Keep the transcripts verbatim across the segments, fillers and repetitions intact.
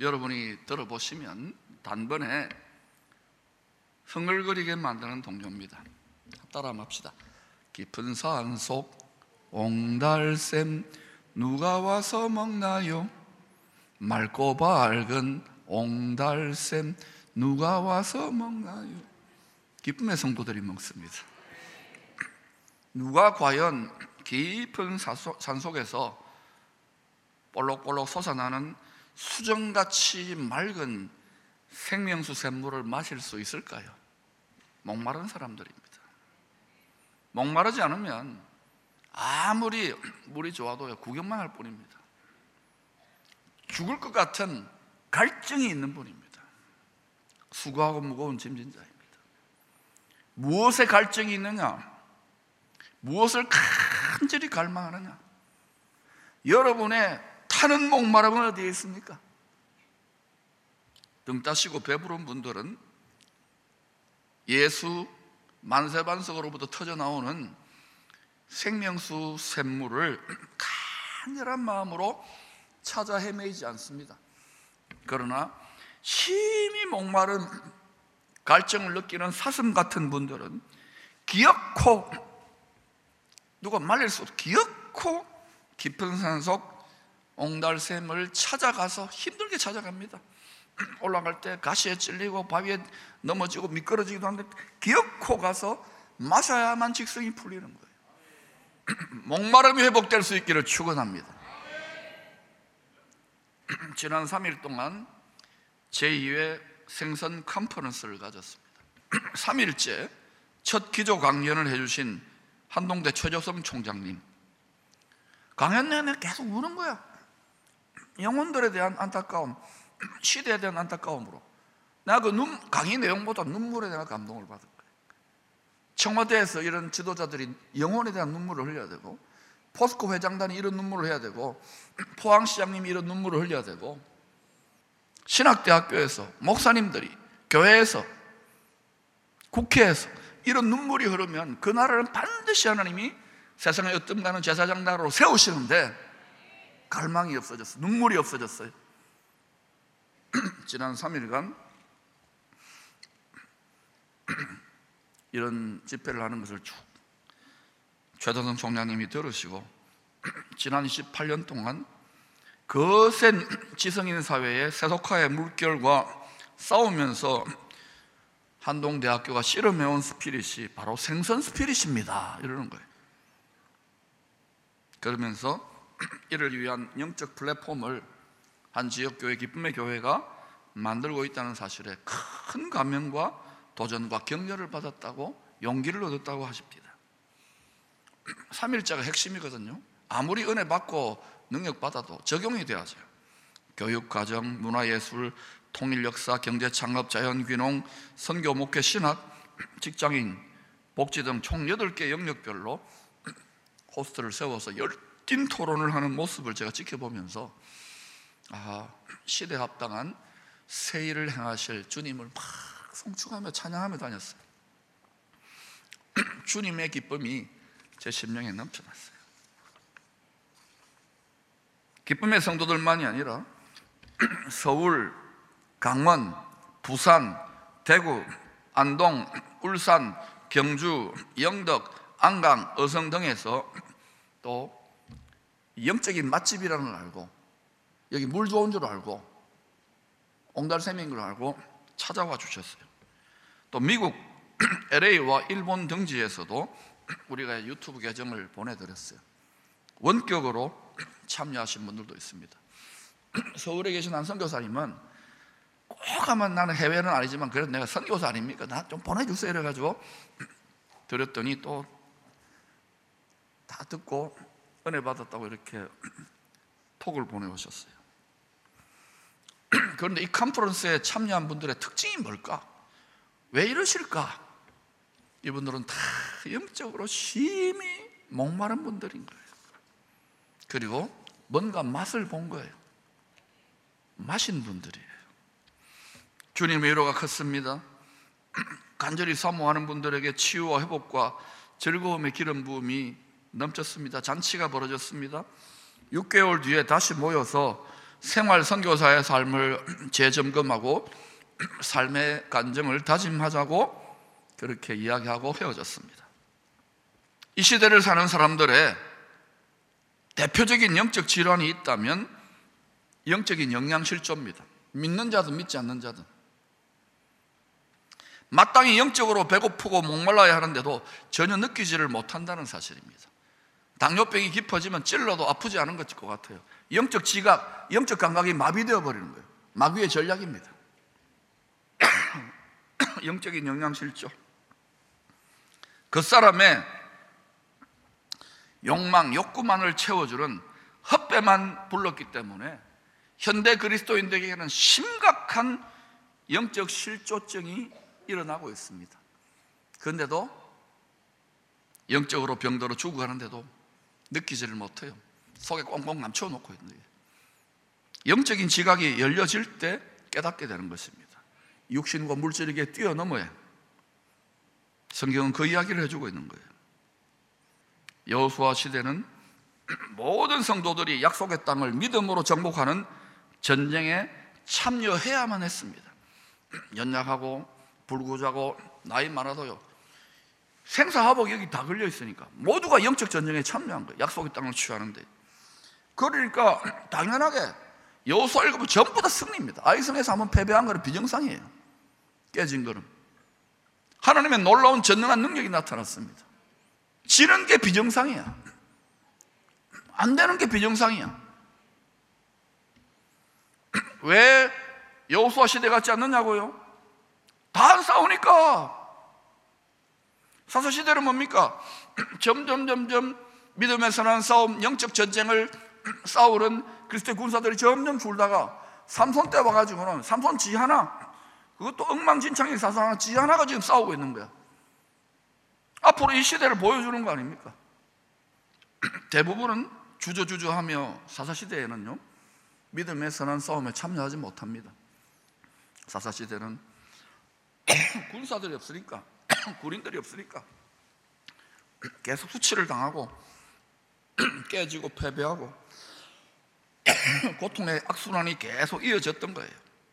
여러분이 들어보시면 단번에 흥얼거리게 만드는 동요입니다. 따라 한번 합시다. 깊은 산속 옹달샘 누가 와서 먹나요? 맑고 밝은 옹달샘 누가 와서 먹나요? 기쁨의 성도들이 먹습니다. 누가 과연 깊은 산속에서 볼록볼록 솟아나는 수정같이 맑은 생명수 샘물을 마실 수 있을까요? 목마른 사람들입니다. 목마르지 않으면 아무리 물이 좋아도 구경만 할 뿐입니다. 죽을 것 같은 갈증이 있는 분입니다. 수고하고 무거운 짐진 자입니다. 무엇에 갈증이 있느냐? 무엇을 간절히 갈망하느냐? 여러분의 타는 목마름은 어디에 있습니까? 등 따시고 배부른 분들은 예수 만세반석으로부터 터져나오는 생명수 샘물을 간절한 마음으로 찾아 헤매이지 않습니다. 그러나 심히 목마른 갈증을 느끼는 사슴 같은 분들은 기어코, 누가 말릴 수 없어, 기어코 깊은 산속 옹달샘을 찾아가서 힘들게 찾아갑니다. 올라갈 때 가시에 찔리고 바위에 넘어지고 미끄러지기도 하는데 기어코 가서 마셔야만 직성이 풀리는 거예요. 목마름이 회복될 수 있기를 축원합니다. 지난 삼 일 동안 제이 회 생선 컨퍼런스를 가졌습니다. 삼 일째 첫 기조 강연을 해주신 한동대 최조성 총장님, 강연 내내 계속 우는 거야. 영혼들에 대한 안타까움, 시대에 대한 안타까움으로. 내가 그 눈, 강의 내용보다 눈물에 대한 감동을 받은 거예요. 청와대에서 이런 지도자들이 영혼에 대한 눈물을 흘려야 되고, 포스코 회장단이 이런 눈물을 해야 되고, 포항시장님이 이런 눈물을 흘려야 되고, 신학대학교에서 목사님들이, 교회에서, 국회에서 이런 눈물이 흐르면 그 나라는 반드시 하나님이 세상의 어떤 가는 제사장 나라로 세우시는데 갈망이 없어졌어요. 눈물이 없어졌어요. 지난 삼 일간 이런 집회를 하는 것을 쭉 최도성 총장님이 들으시고 지난 이십팔 년 동안 거센 지성인 사회의 세속화의 물결과 싸우면서 한동대학교가 씨름해온 스피릿이 바로 생선 스피릿입니다 이러는 거예요. 그러면서 이를 위한 영적 플랫폼을 한 지역교회, 기쁨의 교회가 만들고 있다는 사실에 큰 감명과 도전과 격려를 받았다고, 용기를 얻었다고 하십니다. 삼 일자가 핵심이거든요. 아무리 은혜 받고 능력 받아도 적용이 돼야죠. 교육, 가정, 문화예술, 통일역사, 경제창업, 자연귀농, 선교, 목회, 신학, 직장인, 복지 등 총 여덟 개 영역별로 호스트를 세워서 열띤 토론을 하는 모습을 제가 지켜보면서 아, 시대에 합당한 새 일을 행하실 주님을 막 송축하며 찬양하며 다녔어요. 주님의 기쁨이 제 심령에 넘쳐났어요. 기쁨의 성도들만이 아니라 서울, 강원, 부산, 대구, 안동, 울산, 경주, 영덕, 안강, 어성 등에서 또 영적인 맛집이라는 걸 알고, 여기 물 좋은 줄 알고, 옹달샘인 걸 알고 찾아와 주셨어요. 또 미국 엘에이와 일본 등지에서도 우리가 유튜브 계정을 보내드렸어요. 원격으로 참여하신 분들도 있습니다. 서울에 계신 한 선교사님은 꼭 하면 나는 해외는 아니지만 그래도 내가 선교사 아닙니까? 나 좀 보내주세요 이래가지고 드렸더니 또 다 듣고 은혜 받았다고 이렇게 톡을 보내오셨어요. 그런데 이 컨퍼런스에 참여한 분들의 특징이 뭘까? 왜 이러실까? 이분들은 다 영적으로 심히 목마른 분들인 거예요. 그리고 뭔가 맛을 본 거예요. 마신 분들이에요. 주님의 위로가 컸습니다. 간절히 사모하는 분들에게 치유와 회복과 즐거움의 기름 부음이 넘쳤습니다. 잔치가 벌어졌습니다. 육 개월 뒤에 다시 모여서 생활 선교사의 삶을 재점검하고 삶의 간증을 다짐하자고 그렇게 이야기하고 헤어졌습니다. 이 시대를 사는 사람들의 대표적인 영적 질환이 있다면 영적인 영양실조입니다. 믿는 자든 믿지 않는 자든 마땅히 영적으로 배고프고 목말라야 하는데도 전혀 느끼지를 못한다는 사실입니다. 당뇨병이 깊어지면 찔러도 아프지 않은 것일 것 같아요. 영적 지각, 영적 감각이 마비되어 버리는 거예요. 마귀의 전략입니다. 영적인 영양실조. 그 사람의 욕망, 욕구만을 채워주는 헛배만 불렀기 때문에 현대 그리스도인들에게는 심각한 영적 실조증이 일어나고 있습니다. 그런데도 영적으로 병들어 죽어가는데도 느끼지를 못해요. 속에 꽁꽁 감춰놓고 있는 거예요. 영적인 지각이 열려질 때 깨닫게 되는 것입니다. 육신과 물질에게 뛰어넘어야 성경은 그 이야기를 해주고 있는 거예요. 여호수아 시대는 모든 성도들이 약속의 땅을 믿음으로 정복하는 전쟁에 참여해야만 했습니다. 연약하고 불구자고 나이 많아도요, 생사화복 여기 다 걸려 있으니까 모두가 영적 전쟁에 참여한 거예요. 약속의 땅을 취하는데. 그러니까 당연하게 여호수아 읽으면 전부 다 승리입니다. 아이성에서 한번 패배한 거는 비정상이에요. 깨진 거는 하나님의 놀라운 전능한 능력이 나타났습니다. 지는 게 비정상이야. 안 되는 게 비정상이야. 왜 여호수아 시대 같지 않느냐고요? 다 안 싸우니까. 사사시대는 뭡니까? 점점 점점 믿음의 선한 싸움, 영적 전쟁을 싸우는 그리스도의 군사들이 점점 줄다가 삼손 때 와가지고는 삼손 지 하나, 그것도 엉망진창의 사상 지 하나가 지금 싸우고 있는 거야. 앞으로 이 시대를 보여주는 거 아닙니까? 대부분은 주저주저하며 사사시대에는요 믿음의 선한 싸움에 참여하지 못합니다. 사사시대는 군사들이 없으니까, 군인들이 없으니까 계속 수치를 당하고 깨지고 패배하고 고통의 악순환이 계속 이어졌던 거예요.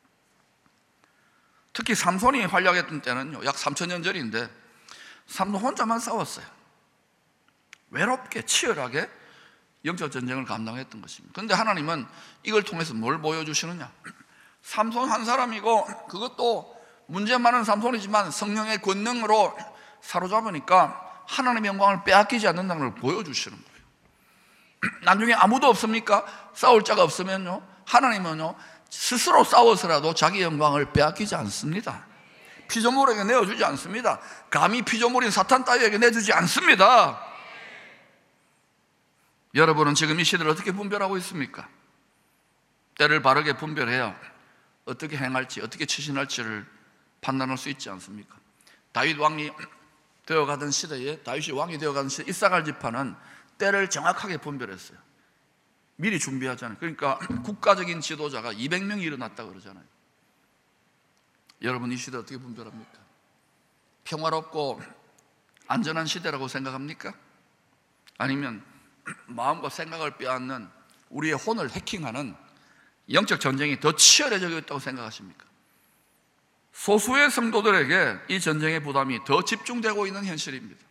특히 삼손이 활약했던 때는요 약 삼천 년 전인데 삼손 혼자만 싸웠어요. 외롭게 치열하게 영적 전쟁을 감당했던 것입니다. 그런데 하나님은 이걸 통해서 뭘 보여주시느냐? 삼손 한 사람이고 그것도 문제 많은 삼손이지만 성령의 권능으로 사로잡으니까 하나님의 영광을 빼앗기지 않는다는 걸 보여주시는 거예요. 나중에 아무도 없습니까? 싸울 자가 없으면요 하나님은요 스스로 싸워서라도 자기 영광을 빼앗기지 않습니다. 피조물에게 내어주지 않습니다. 감히 피조물인 사탄 따위에게 내주지 않습니다. 여러분은 지금 이 시대를 어떻게 분별하고 있습니까? 때를 바르게 분별해야 어떻게 행할지, 어떻게 처신할지를 판단할 수 있지 않습니까? 다윗 왕이 되어가던 시대에, 다윗이 왕이 되어가던 시대에 이사갈 지파는 때를 정확하게 분별했어요. 미리 준비하잖아요. 그러니까 국가적인 지도자가 이백 명이 일어났다고 그러잖아요. 여러분 이 시대 어떻게 분별합니까? 평화롭고 안전한 시대라고 생각합니까? 아니면 마음과 생각을 빼앗는 우리의 혼을 해킹하는 영적 전쟁이 더 치열해지고 있다고 생각하십니까? 소수의 성도들에게 이 전쟁의 부담이 더 집중되고 있는 현실입니다.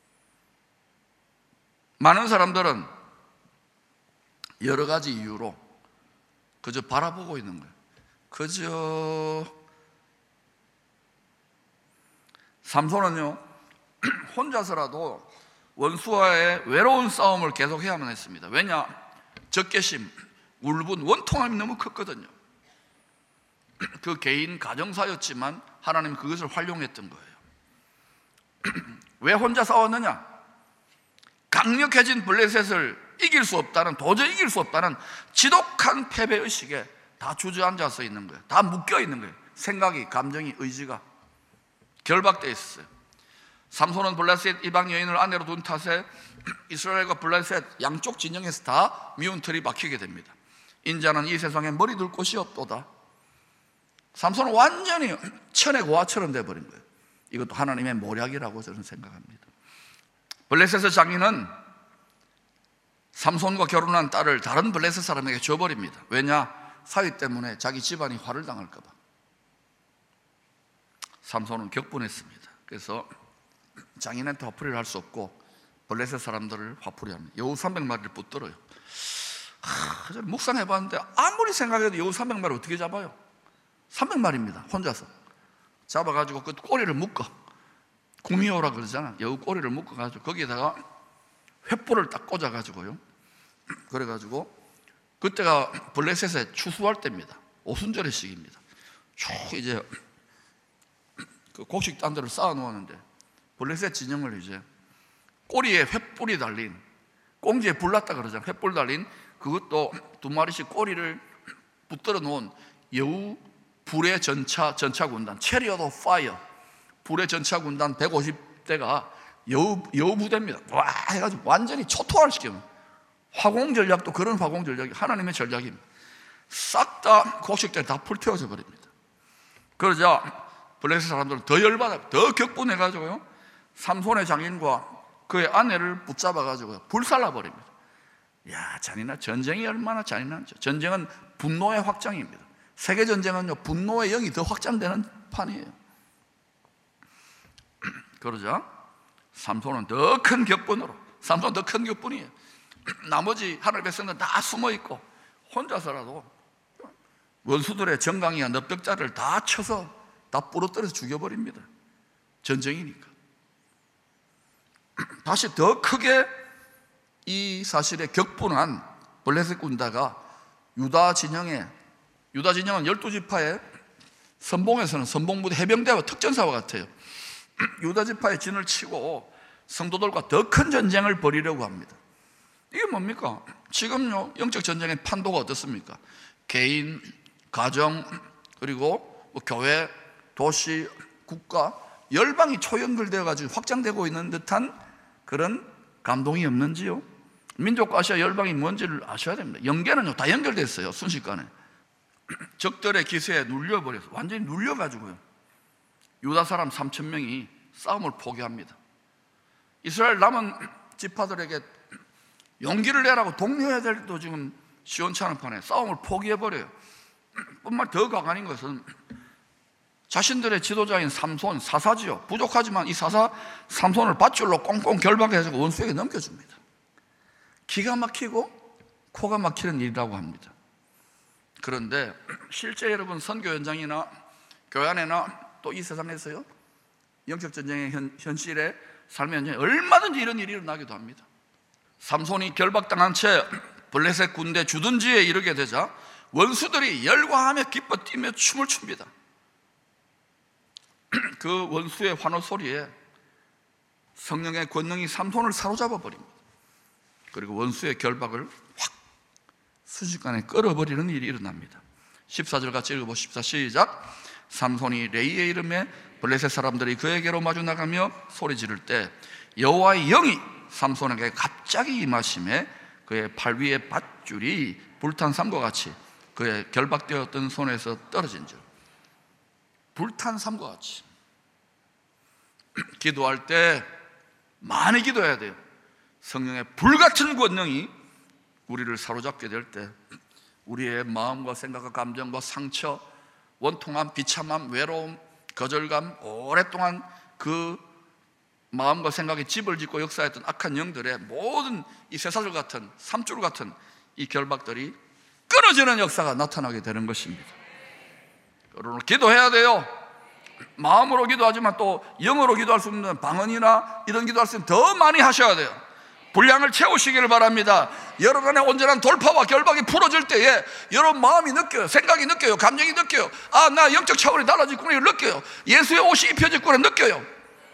많은 사람들은 여러 가지 이유로 그저 바라보고 있는 거예요. 그저 삼손은요 혼자서라도 원수와의 외로운 싸움을 계속해야만 했습니다. 왜냐? 적개심, 울분, 원통함이 너무 컸거든요. 그 개인 가정사였지만 하나님은 그것을 활용했던 거예요. 왜 혼자 싸웠느냐? 강력해진 블레셋을 이길 수 없다는, 도저히 이길 수 없다는 지독한 패배의식에 다 주저앉아서 있는 거예요. 다 묶여 있는 거예요. 생각이, 감정이, 의지가 결박되어 있었어요. 삼손은 블레셋 이방 여인을 아내로 둔 탓에 이스라엘과 블레셋 양쪽 진영에서 다 미운 틀이 박히게 됩니다. 인자는 이 세상에 머리 둘 곳이 없도다. 삼손은 완전히 천의 고아처럼 되어버린 거예요. 이것도 하나님의 모략이라고 저는 생각합니다. 블레셋의 장인은 삼손과 결혼한 딸을 다른 블레셋 사람에게 줘버립니다. 왜냐? 사위 때문에 자기 집안이 화를 당할까 봐 삼손은 격분했습니다. 그래서 장인한테 화풀이를 할 수 없고 블레셋 사람들을 화풀이 합니다. 여우 삼백 마리를 붙들어요. 하, 묵상해봤는데 아무리 생각해도 여우 삼백 마리 어떻게 잡아요? 삼백 마리입니다. 혼자서 잡아가지고 그 꼬리를 묶어, 구미호라 그러잖아. 여우 꼬리를 묶어가지고 거기에다가 횃불을 딱 꽂아가지고요. 그래가지고 그때가 블레셋에 추수할 때입니다. 오순절의 시기입니다. 쭉 이제 그 곡식단들을 쌓아 놓았는데 블레셋 진영을 이제 꼬리에 횃불이 달린, 꽁지에 불났다 그러잖아요. 횃불 달린 그것도 두 마리씩 꼬리를 붙들어 놓은 여우 불의 전차, 전차 군단, 체리엇 오브 파이어, 불의 전차 군단 백오십 대가 여우, 여우 부대입니다. 와 해가지고 완전히 초토화를 시키면, 화공 전략도 그런 화공 전략이 하나님의 전략입니다. 싹 다 곡식들 다 불태워져 버립니다. 그러자 블레셋 사람들은 더 열받아, 더 격분해가지고요, 삼손의 장인과 그의 아내를 붙잡아가지고 불살라 버립니다. 야, 잔인하, 전쟁이 얼마나 잔인한지. 전쟁은 분노의 확장입니다. 세계 전쟁은요, 분노의 영이 더 확장되는 판이에요. 그러자 삼손은 더 큰 격분으로, 삼손은 더 큰 격분이에요. 나머지 하늘 백성들은 다 숨어 있고 혼자서라도 원수들의 정강이와 넓적자를 다 쳐서 다 부러뜨려서 죽여버립니다. 전쟁이니까. 다시 더 크게 이 사실에 격분한 블레셋 군다가 유다 진영에, 유다 진영은 열두 지파의 선봉에서는 선봉부대 해병대와 특전사와 같아요. 유다 지파의 진을 치고 성도들과 더 큰 전쟁을 벌이려고 합니다. 이게 뭡니까? 지금요, 영적 전쟁의 판도가 어떻습니까? 개인, 가정, 그리고 뭐 교회, 도시, 국가, 열방이 초연결되어 가지고 확장되고 있는 듯한 그런 감동이 없는지요? 민족과 아시아 열방이 뭔지를 아셔야 됩니다. 연계는요, 다 연결됐어요. 순식간에 적들의 기세에 눌려버려서 완전히 눌려가지고요, 유다 사람 삼천 명이 싸움을 포기합니다. 이스라엘 남은 지파들에게 용기를 내라고 독려해야 될 때도 지금 시원치 않은 판에 싸움을 포기해버려요. 뿐만 더 가관인 것은 자신들의 지도자인 삼손, 사사지요, 부족하지만 이 사사 삼손을 밧줄로 꽁꽁 결박해서 원수에게 넘겨줍니다. 기가 막히고 코가 막히는 일이라고 합니다. 그런데 실제 여러분 선교 현장이나 교회 안에나 또 이 세상에서요, 영적 전쟁의 현, 현실에 삶의 현장에 얼마든지 이런 일이 일어나기도 합니다. 삼손이 결박당한 채 블레셋 군대 주둔지에 이르게 되자 원수들이 열광하며 기뻐 뛰며 춤을 춥니다. 그 원수의 환호 소리에 성령의 권능이 삼손을 사로잡아 버립니다. 그리고 원수의 결박을 확 순식간에 끌어버리는 일이 일어납니다. 십사 절 같이 읽어보십시다. 시작. 삼손이 레이의 이름에 블레셋 사람들이 그에게로 마주 나가며 소리 지를 때 여호와의 영이 삼손에게 갑자기 임하심에 그의 팔 위에 밧줄이 불탄 삼과 같이 그의 결박되었던 손에서 떨어진 줄. 불탄 삼과 같이. 기도할 때 많이 기도해야 돼요. 성령의 불같은 권능이 우리를 사로잡게 될 때 우리의 마음과 생각과 감정과 상처, 원통함, 비참함, 외로움, 거절감, 오랫동안 그 마음과 생각에 집을 짓고 역사했던 악한 영들의 모든 이 쇠사슬 같은, 삼줄 같은 이 결박들이 끊어지는 역사가 나타나게 되는 것입니다. 여러분, 기도해야 돼요. 마음으로 기도하지만 또 영어로 기도할 수 있는 방언이나 이런 기도할 수 있는 더 많이 하셔야 돼요. 분량을 채우시기를 바랍니다. 여러분의 온전한 돌파와 결박이 풀어질 때에 여러분 마음이 느껴요. 생각이 느껴요. 감정이 느껴요. 아, 나 영적 차원이 달라졌구나, 이걸 느껴요. 예수의 옷이 입혀졌구나 느껴요.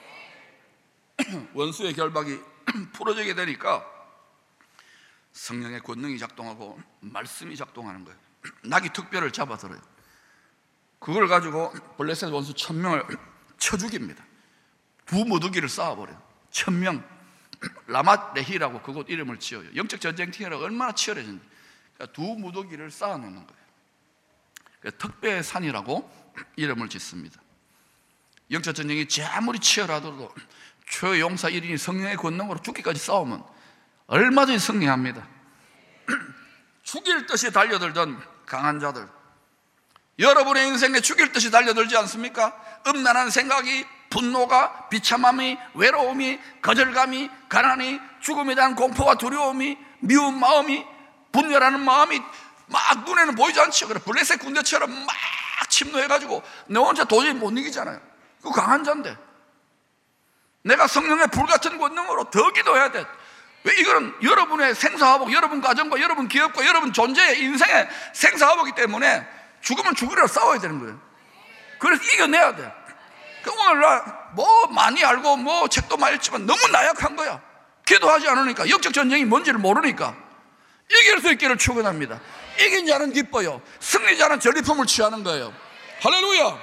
원수의 결박이 풀어지게 되니까 성령의 권능이 작동하고 말씀이 작동하는 거예요. 낙이 특별을 잡아들어요. 그걸 가지고 블레셋 원수 천 명을 쳐 죽입니다. 두 무더기를 쌓아버려요. 천 명. 라맛 레히라고 그곳 이름을 지어요. 영적 전쟁터가 얼마나 치열해진지. 그러니까 두 무더기를 쌓아놓는 거예요. 그러니까 특배의 산이라고 이름을 짓습니다. 영적 전쟁이 아무리 치열하더라도 초용사 일 인이 성령의 권능으로 죽기까지 싸우면 얼마든지 승리합니다. 죽일 듯이 달려들던 강한 자들. 여러분의 인생에 죽일 듯이 달려들지 않습니까? 음란한 생각이, 분노가, 비참함이, 외로움이, 거절감이, 가난이, 죽음에 대한 공포와 두려움이, 미운 마음이, 분열하는 마음이 막 눈에는 보이지 않죠. 그래 블레셋 군대처럼 막 침노해가지고 내 혼자 도저히 못 이기잖아요. 그 강한 자인데 내가 성령의 불같은 권능으로 더 기도해야 돼. 왜? 이거는 여러분의 생사화복, 여러분 가정과 여러분 기업과 여러분 존재의 인생의 생사화복이기 때문에 죽으면 죽으리라 싸워야 되는 거예요. 그래서 이겨내야 돼. 그 오늘날 뭐 많이 알고 뭐 책도 많이 읽지만 너무 나약한 거야. 기도하지 않으니까, 영적 전쟁이 뭔지를 모르니까. 이길 수 있기를 축원합니다. 이긴 자는 기뻐요. 승리자는 전리품을 취하는 거예요. 할렐루야.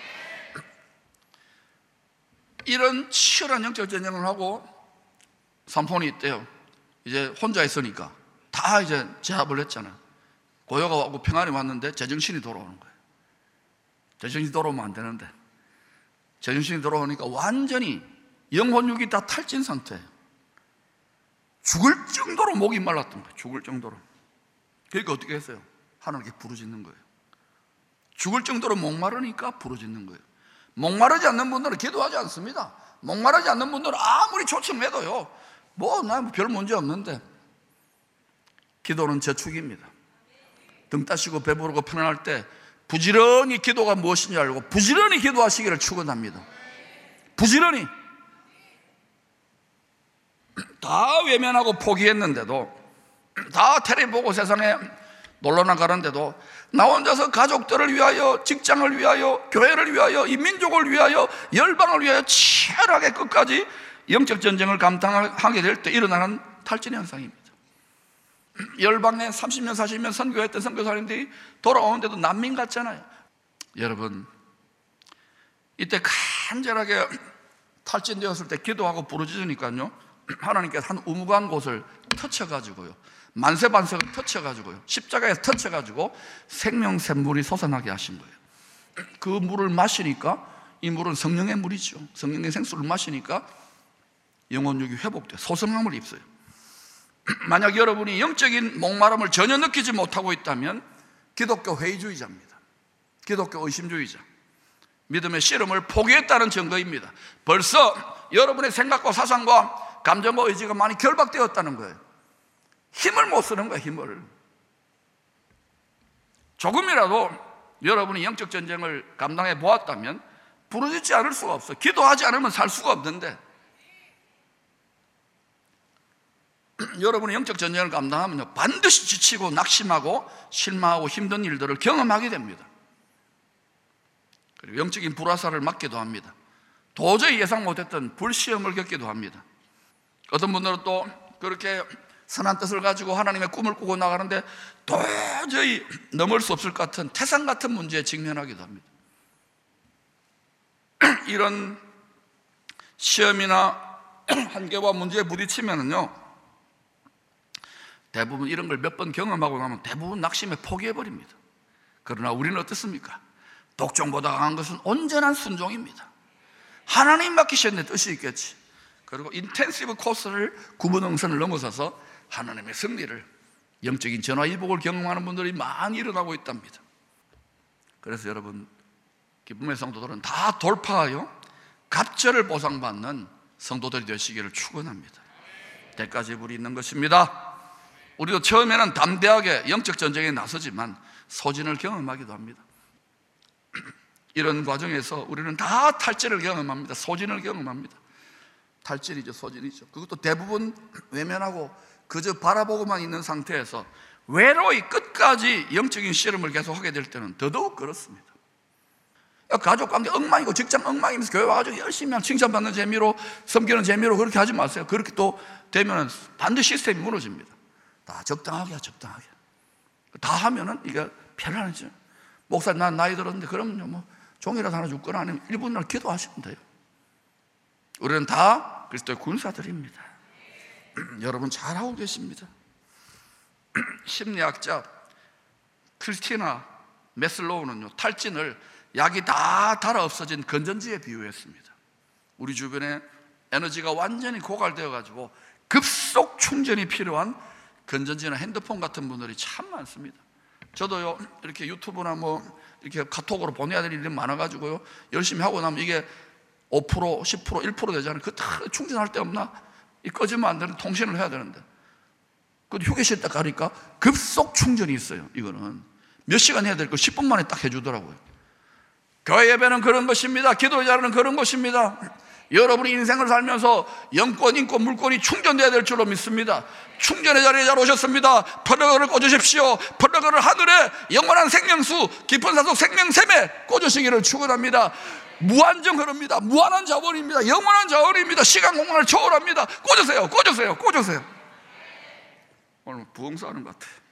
이런 치열한 영적 전쟁을 하고 삼손이 있대요. 이제 혼자 있으니까 다 이제 제압을 했잖아요. 고요가 오고 평안이 왔는데 제정신이 돌아오는 거예요. 제정신이 돌아오면 안 되는데 제정신이 돌아오니까 완전히 영혼육이 다 탈진 상태예요. 죽을 정도로 목이 말랐던 거예요. 죽을 정도로. 그러니까 어떻게 했어요? 하나님께 부르짖는 거예요. 죽을 정도로 목마르니까 부르짖는 거예요. 목마르지 않는 분들은 기도하지 않습니다. 목마르지 않는 분들은 아무리 초청해도요, 뭐 나 별 문제 없는데. 기도는 저축입니다. 등 따시고 배부르고 편안할 때 부지런히 기도가 무엇인지 알고 부지런히 기도하시기를 축원합니다. 부지런히. 다 외면하고 포기했는데도, 다 텔레비 보고 세상에 놀러나 가는데도 나 혼자서 가족들을 위하여, 직장을 위하여, 교회를 위하여, 이 민족을 위하여, 열방을 위하여 치열하게 끝까지 영적 전쟁을 감당하게 될 때 일어나는 탈진 현상입니다. 열방에 삼십 년 사십 년 선교했던 선교사님들이 돌아오는데도 난민 같잖아요. 여러분, 이때 간절하게 탈진되었을 때 기도하고 부르짖으니까요, 하나님께서 한 우무한 곳을 터쳐가지고요, 만세반석을 터쳐가지고요, 십자가에서 터쳐가지고 생명샘물이 솟아나게 하신 거예요. 그 물을 마시니까, 이 물은 성령의 물이죠. 성령의 생수를 마시니까 영혼육이 회복돼 소성함을 입어요. 만약 여러분이 영적인 목마름을 전혀 느끼지 못하고 있다면 기독교 회의주의자입니다. 기독교 의심주의자. 믿음의 씨름을 포기했다는 증거입니다. 벌써 여러분의 생각과 사상과 감정과 의지가 많이 결박되었다는 거예요. 힘을 못 쓰는 거예요. 힘을. 조금이라도 여러분이 영적 전쟁을 감당해 보았다면 부르짖지 않을 수가 없어요. 기도하지 않으면 살 수가 없는데, 여러분이 영적 전쟁을 감당하면요, 반드시 지치고 낙심하고 실망하고 힘든 일들을 경험하게 됩니다. 그리고 영적인 불화살을 맞기도 합니다. 도저히 예상 못했던 불시험을 겪기도 합니다. 어떤 분들은 또 그렇게 선한 뜻을 가지고 하나님의 꿈을 꾸고 나가는데 도저히 넘을 수 없을 것 같은 태산 같은 문제에 직면하기도 합니다. 이런 시험이나 한계와 문제에 부딪히면은요, 대부분 이런 걸 몇 번 경험하고 나면 대부분 낙심에 포기해버립니다. 그러나 우리는 어떻습니까? 독종보다 강한 것은 온전한 순종입니다. 하나님 맡기셨네, 뜻이 있겠지. 그리고 인텐시브 코스를 구분응선을 넘어서서 하나님의 승리를, 영적인 전화위복을 경험하는 분들이 많이 일어나고 있답니다. 그래서 여러분, 기쁨의 성도들은 다 돌파하여 갑절을 보상받는 성도들이 되시기를 축원합니다. 대가지불이 있는 것입니다. 우리도 처음에는 담대하게 영적 전쟁에 나서지만 소진을 경험하기도 합니다. 이런 과정에서 우리는 다 탈진을 경험합니다. 소진을 경험합니다. 탈진이죠, 소진이죠. 그것도 대부분 외면하고 그저 바라보고만 있는 상태에서 외로이 끝까지 영적인 씨름을 계속하게 될 때는 더더욱 그렇습니다. 가족관계 엉망이고 직장 엉망이면서 교회 와가지고 열심히 칭찬받는 재미로, 섬기는 재미로 그렇게 하지 마세요. 그렇게 또 되면 반드시 시스템이 무너집니다. 다 적당하게, 적당하게. 다 하면은 이게 편안해져요. 목사님, 난 나이 들었는데 그러면요, 뭐 종이라도 하나 줬거나 아니면 일 분이라도 기도하시면 돼요. 우리는 다 그리스도의 군사들입니다. 여러분 잘하고 계십니다. 심리학자 크리스티나 메슬로우는요, 탈진을 약이 다 달아 없어진 건전지에 비유했습니다. 우리 주변에 에너지가 완전히 고갈되어 가지고 급속 충전이 필요한 건전지나 핸드폰 같은 분들이 참 많습니다. 저도요 이렇게 유튜브나 뭐 이렇게 카톡으로 보내야 될 일이 많아가지고요 열심히 하고 나면 이게 오 퍼센트, 십 퍼센트, 일 퍼센트 되잖아요. 그거 다 충전할 데 없나? 이 꺼지면 안 되는 통신을 해야 되는데, 그 휴게실 딱 가니까 급속 충전이 있어요. 이거는 몇 시간 해야 될 거 십 분 만에 딱 해주더라고요. 교회 예배는 그런 것입니다. 기도의 자리는 그런 것입니다. 여러분이 인생을 살면서 영권, 인권, 물권이 충전돼야 될 줄로 믿습니다. 충전의 자리에 잘 오셨습니다. 플러그를 꽂으십시오. 플러그를 하늘에 영원한 생명수, 깊은 산속 생명샘에 꽂으시기를 축원합니다. 무한정 흐릅니다. 무한한 자원입니다. 영원한 자원입니다. 시간 공간을 초월합니다. 꽂으세요. 꽂으세요. 꽂으세요. 오늘 부흥사하는 것 같아요.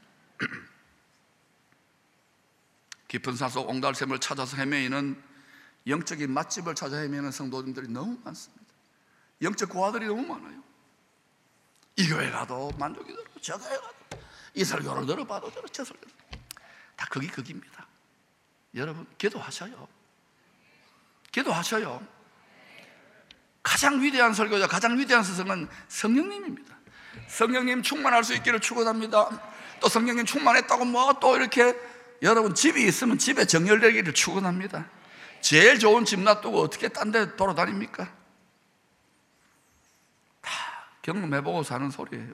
깊은 산속 옹달샘을 찾아서 헤매이는, 영적인 맛집을 찾아 헤매는 성도님들이 너무 많습니다. 영적 고아들이 너무 많아요. 이 교회 가도 만족이 들어, 저 교회 가도 이 설교를 들어봐도 저러, 저 설교 다 거기 거기입니다. 여러분 기도하셔요. 기도하셔요. 가장 위대한 설교자, 가장 위대한 스승은 성령님입니다. 성령님 충만할 수 있기를 축원합니다. 또 성령님 충만했다고 뭐 또 이렇게 여러분 집이 있으면 집에 정열되기를 축원합니다. 제일 좋은 집 놔두고 어떻게 딴 데 돌아다닙니까? 다 경험해보고 사는 소리예요.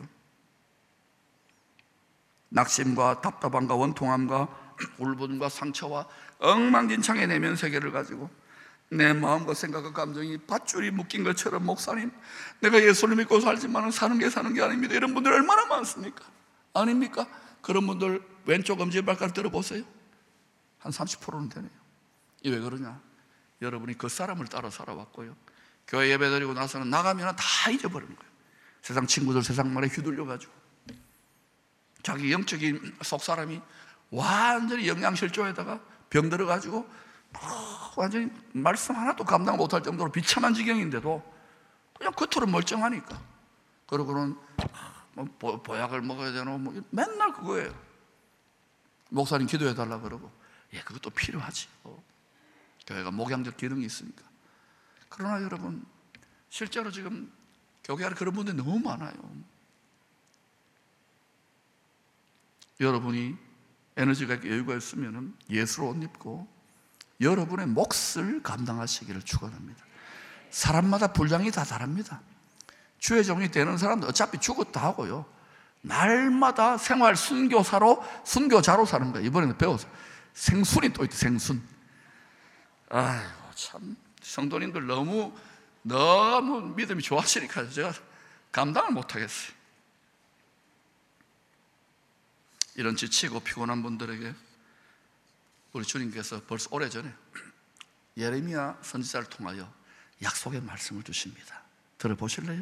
낙심과 답답함과 원통함과 울분과 상처와 엉망진창의 내면 세계를 가지고 내 마음과 생각과 감정이 밧줄이 묶인 것처럼, 목사님 내가 예수를 믿고 살지만 사는 게 사는 게 아닙니다, 이런 분들 얼마나 많습니까? 아닙니까? 그런 분들 왼쪽 엄지발가락 들어보세요. 한 삼십 퍼센트는 되네요. 이 왜 그러냐? 여러분이 그 사람을 따라 살아왔고요, 교회 예배 드리고 나서는 나가면 다 잊어버리는 거예요. 세상 친구들, 세상 말에 휘둘려가지고 자기 영적인 속사람이 완전히 영양실조에다가 병들어가지고 완전히 말씀 하나도 감당 못할 정도로 비참한 지경인데도 그냥 겉으로 멀쩡하니까, 그러고는 뭐 보약을 먹어야 되나 뭐 맨날 그거예요. 목사님 기도해달라 그러고, 예, 그것도 필요하지. 교회가 목양적 기능이 있으니까. 그러나 여러분 실제로 지금 교회 안에 그런 분들이 너무 많아요. 여러분이 에너지가 여유가 있으면 예수로 옷 입고 여러분의 몫을 감당하시기를 축원합니다. 사람마다 분량이 다 다릅니다. 주의 종이 되는 사람도 어차피 죽었다 하고요, 날마다 생활 순교사로, 순교자로 사는 거예요. 이번에는 배워서 생순이 또 있대. 생순. 아이고 참, 성도님들 너무 너무 믿음이 좋아지니까 제가 감당을 못하겠어요. 이런 지치고 피곤한 분들에게 우리 주님께서 벌써 오래전에 예레미야 선지자를 통하여 약속의 말씀을 주십니다. 들어보실래요?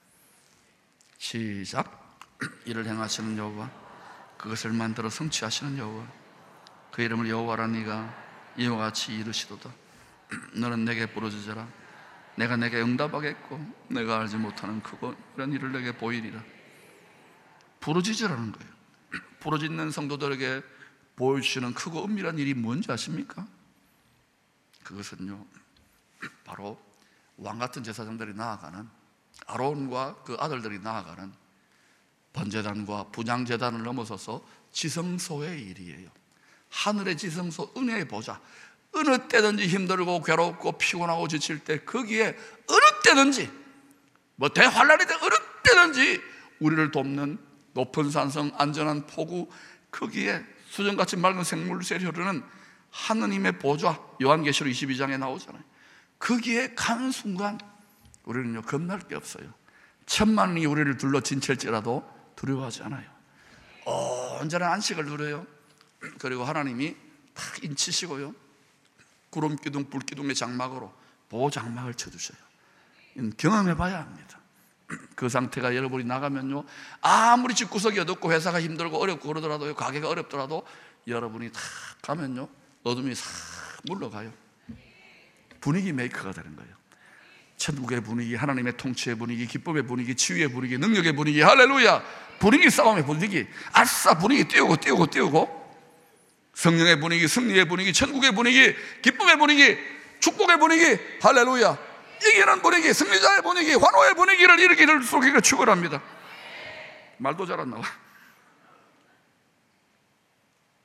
시작. 이를 행하시는 여호와, 그것을 만들어 성취하시는 여호와, 그 이름을 여호와라 네가 이와 같이 이르시도다. 너는 내게 부르짖어라. 내가 내게 응답하겠고 내가 알지 못하는 크고 이런 일을 내게 보이리라. 부르짖으라는 거예요. 부르짖는 성도들에게 보여주시는 크고 은밀한 일이 뭔지 아십니까? 그것은요, 바로 왕같은 제사장들이 나아가는, 아론과 그 아들들이 나아가는 번제단과 분향제단을 넘어서서 지성소의 일이에요. 하늘의 지성소, 은혜의 보좌. 어느 때든지 힘들고 괴롭고 피곤하고 지칠 때 거기에 어느 때든지, 뭐 대환란이 때 어느 때든지 우리를 돕는 높은 산성, 안전한 포구, 거기에 수정같이 맑은 생물샘이 흐르는 하느님의 보좌, 요한계시록 이십이 장에 나오잖아요. 거기에 가는 순간 우리는요 겁날 게 없어요. 천만이 우리를 둘러 진칠지라도 두려워하지 않아요. 온전한 안식을 누려요. 그리고 하나님이 탁 인치시고요, 구름기둥 불기둥의 장막으로 보호장막을 쳐주셔요. 경험해 봐야 합니다. 그 상태가 여러분이 나가면요, 아무리 집구석이 어둡고 회사가 힘들고 어렵고 그러더라도요, 가게가 어렵더라도 여러분이 탁 가면요 어둠이 싹 물러가요. 분위기 메이커가 되는 거예요. 천국의 분위기, 하나님의 통치의 분위기, 기쁨의 분위기, 치유의 분위기, 능력의 분위기, 할렐루야! 분위기 싸움의 분위기, 아싸 분위기 띄우고 띄우고 띄우고, 성령의 분위기, 승리의 분위기, 천국의 분위기, 기쁨의 분위기, 축복의 분위기, 할렐루야! 이기는 분위기, 승리자의 분위기, 환호의 분위기를 일으키는 속에 축원합니다. 말도 잘 안 나와.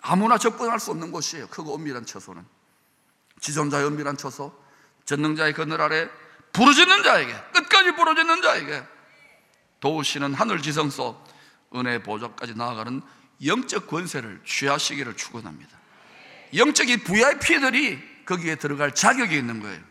아무나 접근할 수 없는 곳이에요. 크고 은밀한 처소는. 지존자의 은밀한 처소, 전능자의 그늘 아래 부르짖는 자에게, 끝까지 부르짖는 자에게 도우시는 하늘 지성소 은혜의 보좌까지 나아가는 영적 권세를 취하시기를 축원합니다. 영적인 브이아이피들이 거기에 들어갈 자격이 있는 거예요.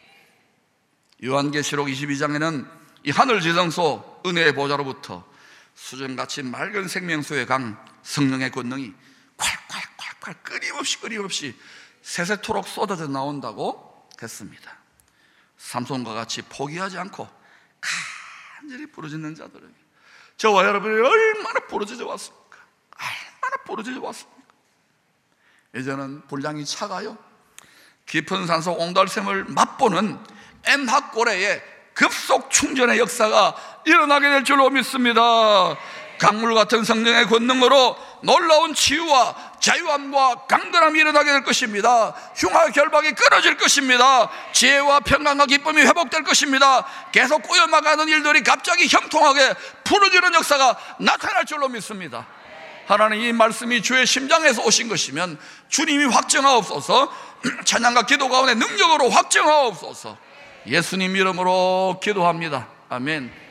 요한계시록 이십이 장에는 이 하늘 지성소 은혜의 보좌로부터 수정같이 맑은 생명수의 강 성령의 권능이 콸콸콸콸 끊임없이 끊임없이 세세토록 쏟아져 나온다고 했습니다. 삼손과 같이 포기하지 않고 간절히 부르짖는 자들에게, 저와 여러분이 얼마나 부르짖어 왔습니까? 얼마나 부르짖어 왔습니까? 이제는 분량이 차가요. 깊은 산속 옹달샘을 맛보는 엠학고래의 급속 충전의 역사가 일어나게 될 줄로 믿습니다. 강물 같은 성령의 권능으로 놀라운 치유와 자유함과 강건함이 일어나게 될 것입니다. 흉화 결박이 끊어질 것입니다. 지혜와 평강과 기쁨이 회복될 것입니다. 계속 꼬여나가는 일들이 갑자기 형통하게 풀어지는 역사가 나타날 줄로 믿습니다. 하나님, 이 말씀이 주의 심장에서 오신 것이면 주님이 확증하옵소서. 찬양과 기도 가운데 능력으로 확증하옵소서. 예수님 이름으로 기도합니다. 아멘.